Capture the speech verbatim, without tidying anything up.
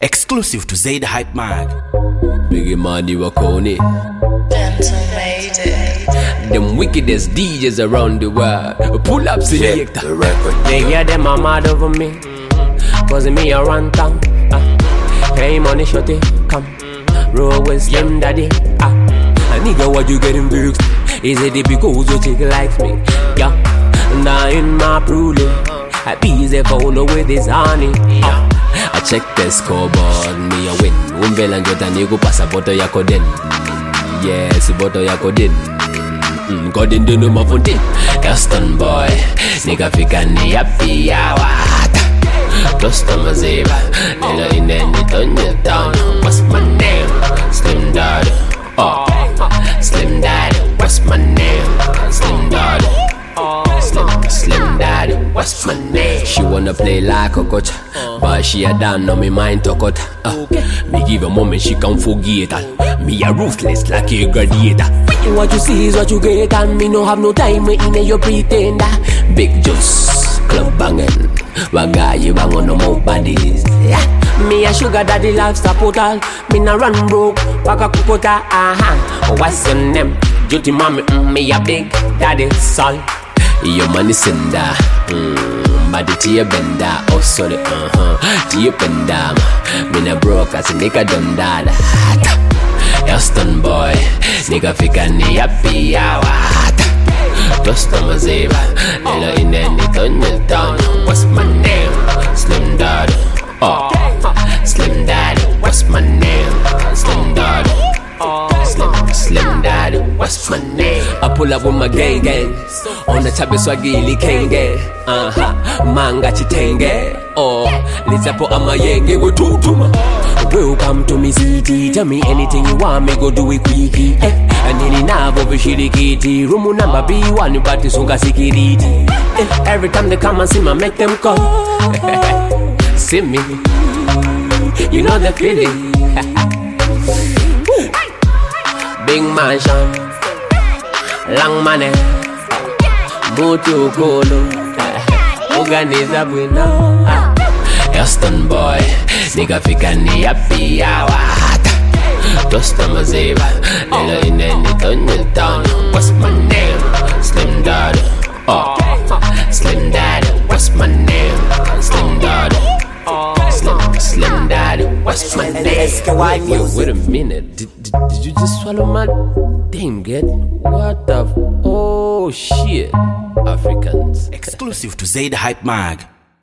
Exclusive to Zaid Hype Mag. Biggie Money Wakoni. Them wickedest D Js around the world. Pull up selector. The record. They hear them a mad over me, cause me a run town. uh. Hey money shorty, come roll with Slim Daddy. uh. A nigga what you getting vexed? Is it the because you chick likes me? Yeah, now in my ruling, I be easy follow with this honey. uh. I check the scoreboard, me a win. Umbela njota niku pasa boto yako den. Yes, boto yako den. Mm, God in the name of Fontaine. Gaston boy, nigga fika ni happy hour. Customer Zeba, nigga in any Tonya town. What's my name? Slim Daddy. Oh, Slim Daddy. What's my name? Slim Daddy. Slim, Slim Daddy. What's my name? She wanna play like a coach, but she a down on me mind to cut. Uh, me give a moment she can't forget that. Me a ruthless like a gladiator. What you see is what you get, and me no have no time in your pretender. Big juice, club banging. Wagayi bang on no more bodies. Yeah. Me a sugar daddy lifestyle portal. Me na run broke, waka kukota. Uh-huh. What's your name? Duty mommy, mm, me a big daddy son. Your money sender, mm, body tia benda. Oh sorry, uh-huh, tia benda. Me na broke as a nigga done that. Houston boy, nigga fika ni happy hour. Customer Zeba, nigga in any Tonya town. What's my name? Slim Daddy. Oh, Slim Daddy. What's my name? Slim Daddy. Slim, Slim Daddy. What's my name? I pull up with my gang gang on the chabe swagili kenge. Uh huh. Manga chitenge. Oh, lizapo ama yenge we tutuma. Welcome to me city. Tell me anything you want, me go do it quickly. Eh. And then navo vishirikiti. Room number B one, but sunga security. Eh. Every time they come and see me, make them come. See me, you know the feeling. Big mansion, long money, mutu kolo, organiza buena. Houston boy, nigga fika ni happy hour. Customer Zeba, nigga in any Tonya town. What's my name? Slim Daddy. Oh, Slim Daddy. What's my name? Slim Daddy. Slim, Slim Daddy. What's my name? Wait, wait a minute. Did, did, did you just swallow my dang it? What the? F oh shit, Africans. Exclusive to Zaid Hype Mag.